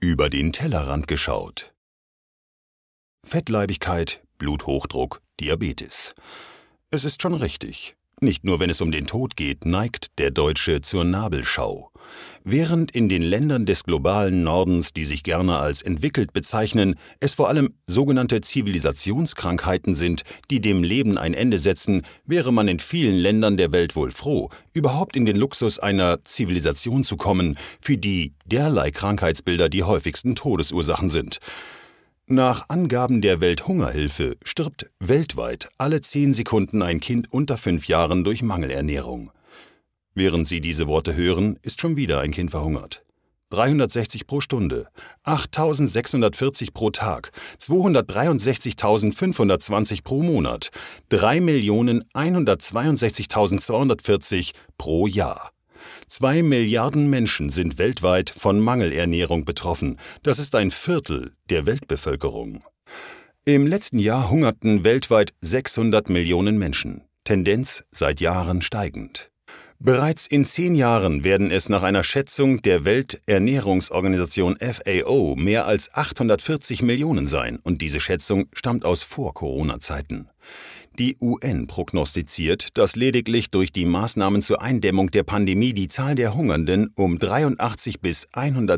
Über den Tellerrand geschaut. Fettleibigkeit, Bluthochdruck, Diabetes. Es ist schon richtig. Nicht nur wenn es um den Tod geht, neigt der Deutsche zur Nabelschau. Während in den Ländern des globalen Nordens, die sich gerne als entwickelt bezeichnen, es vor allem sogenannte Zivilisationskrankheiten sind, die dem Leben ein Ende setzen, wäre man in vielen Ländern der Welt wohl froh, überhaupt in den Luxus einer Zivilisation zu kommen, für die derlei Krankheitsbilder die häufigsten Todesursachen sind. Nach Angaben der Welthungerhilfe stirbt weltweit alle 10 Sekunden ein Kind unter 5 Jahren durch Mangelernährung. Während Sie diese Worte hören, ist schon wieder ein Kind verhungert. 360 pro Stunde, 8.640 pro Tag, 263.520 pro Monat, 3.162.240 pro Jahr. 2 Milliarden Menschen sind weltweit von Mangelernährung betroffen. Das ist ein Viertel der Weltbevölkerung. Im letzten Jahr hungerten weltweit 600 Millionen Menschen. Tendenz seit Jahren steigend. Bereits in 10 Jahren werden es nach einer Schätzung der Welternährungsorganisation FAO mehr als 840 Millionen sein, und diese Schätzung stammt aus Vor-Corona-Zeiten. Die UN prognostiziert, dass lediglich durch die Maßnahmen zur Eindämmung der Pandemie die Zahl der Hungernden um 83 bis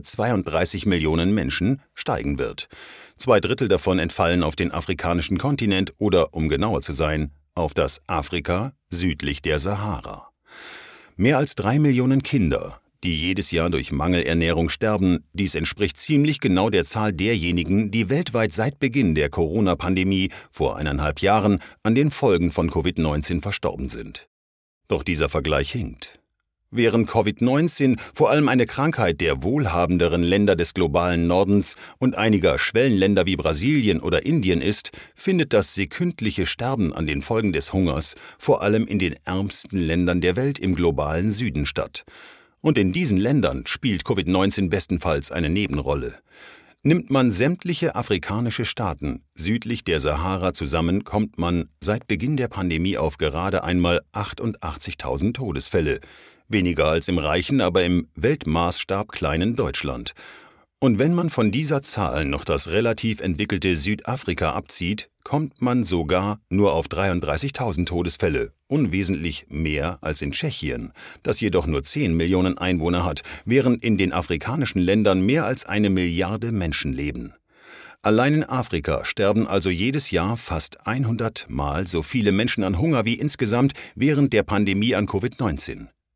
132 Millionen Menschen steigen wird. 2/3 davon entfallen auf den afrikanischen Kontinent oder, um genauer zu sein, auf das Afrika südlich der Sahara. Mehr als 3 Millionen Kinder, die jedes Jahr durch Mangelernährung sterben. Dies entspricht ziemlich genau der Zahl derjenigen, die weltweit seit Beginn der Corona-Pandemie vor 1,5 Jahren an den Folgen von Covid-19 verstorben sind. Doch dieser Vergleich hinkt. Während Covid-19 vor allem eine Krankheit der wohlhabenderen Länder des globalen Nordens und einiger Schwellenländer wie Brasilien oder Indien ist, findet das sekündliche Sterben an den Folgen des Hungers vor allem in den ärmsten Ländern der Welt im globalen Süden statt. Und in diesen Ländern spielt Covid-19 bestenfalls eine Nebenrolle. Nimmt man sämtliche afrikanische Staaten südlich der Sahara zusammen, kommt man seit Beginn der Pandemie auf gerade einmal 88.000 Todesfälle. Weniger als im reichen, aber im Weltmaßstab kleinen Deutschland. Und wenn man von dieser Zahl noch das relativ entwickelte Südafrika abzieht, kommt man sogar nur auf 33.000 Todesfälle, unwesentlich mehr als in Tschechien, das jedoch nur 10 Millionen Einwohner hat, während in den afrikanischen Ländern mehr als 1 Milliarde Menschen leben. Allein in Afrika sterben also jedes Jahr fast 100 Mal so viele Menschen an Hunger wie insgesamt während der Pandemie an Covid-19.